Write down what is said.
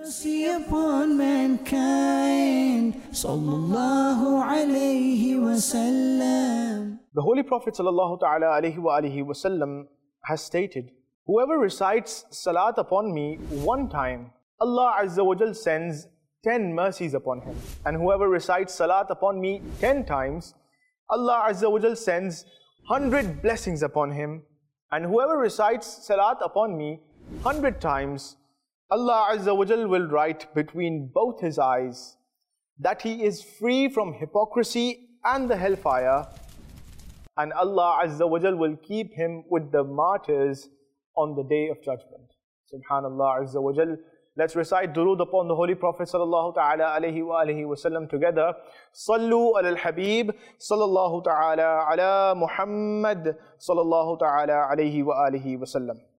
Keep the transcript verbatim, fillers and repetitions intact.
mercy upon mankind. Sallallahu alayhi wasallam. The Holy Prophet sallallahu ta'ala alayhi wa alihi wasallam has stated, whoever recites salat upon me one time, Allah Azza wa Jal sends ten mercies upon him. And whoever recites salat upon me ten times, Allah Azza wa Jal sends hundred blessings upon him. And whoever recites salat upon me hundred times, Allah Azza wa Jal will write between both his eyes that he is free from hypocrisy and the hellfire, and Allah Azza wa Jal will keep him with the martyrs on the Day of Judgment. Subhanallah Azza wa Jal. Let's recite durood upon the Holy Prophet sallallahu ta'ala alayhi wa alihi wa sallam together. Sallu ala al-Habib sallallahu ta'ala ala Muhammad sallallahu ta'ala alayhi wa alihi wa sallam.